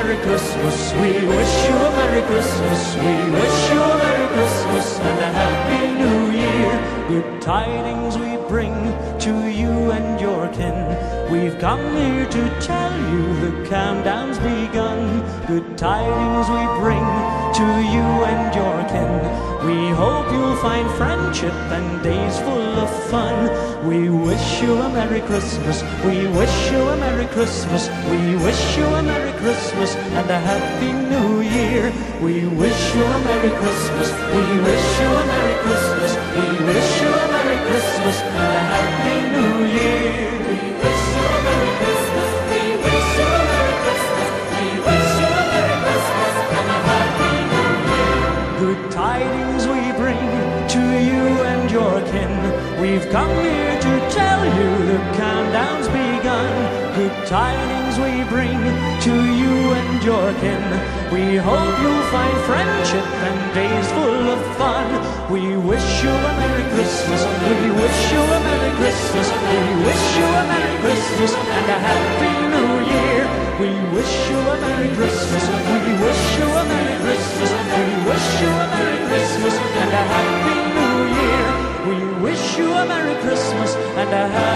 Merry Christmas. We wish you a Merry Christmas. We wish you a Merry Christmas and a Happy New Year. Good tidings we bring to you and your kin. We've come here to tell you the countdown's begun. Good tidings we bring to you and your kin. We hope you'll find friendship and days full of fun. We wish you a Merry Christmas. We wish you a Merry Christmas. We wish you a Merry Christmas and a Happy New Year. We wish you a Merry Christmas. We wish you a Merry Christmas. We wish you a Merry Christmas and a Happy New Year. We wish you a Merry Christmas. We wish you a Merry Christmas. We wish you a Merry Christmas and a Happy New Year. Good tidings we bring to you and your kin. We've come here to tell you the countdown's begun. Good tidings we bring to you and your kin. We hope you'll find friendship and days full of fun. We wish you a Merry Christmas. We wish you a Merry Christmas. We wish you a Merry Christmas and a Happy New Year. We wish you a Merry Christmas. We wish you a Merry Christmas. We wish you a Merry Christmas and a Happy New Year. We wish you a Merry Christmas and a Happy